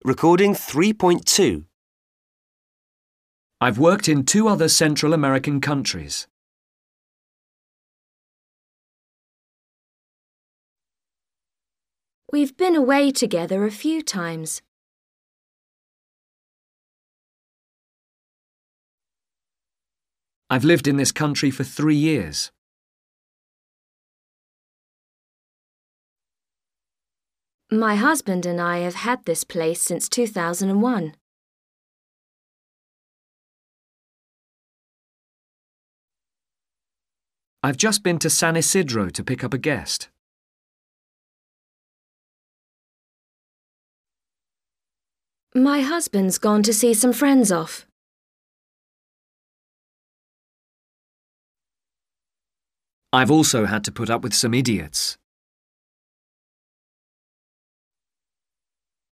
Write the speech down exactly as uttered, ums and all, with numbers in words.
Recording three point two. I've worked in two other Central American countries. We've been away together a few times. I've lived in this country for three years. My husband and I have had this place since two thousand one. I've just been to San Isidro to pick up a guest. My husband's gone to see some friends off. I've also had to put up with some idiots.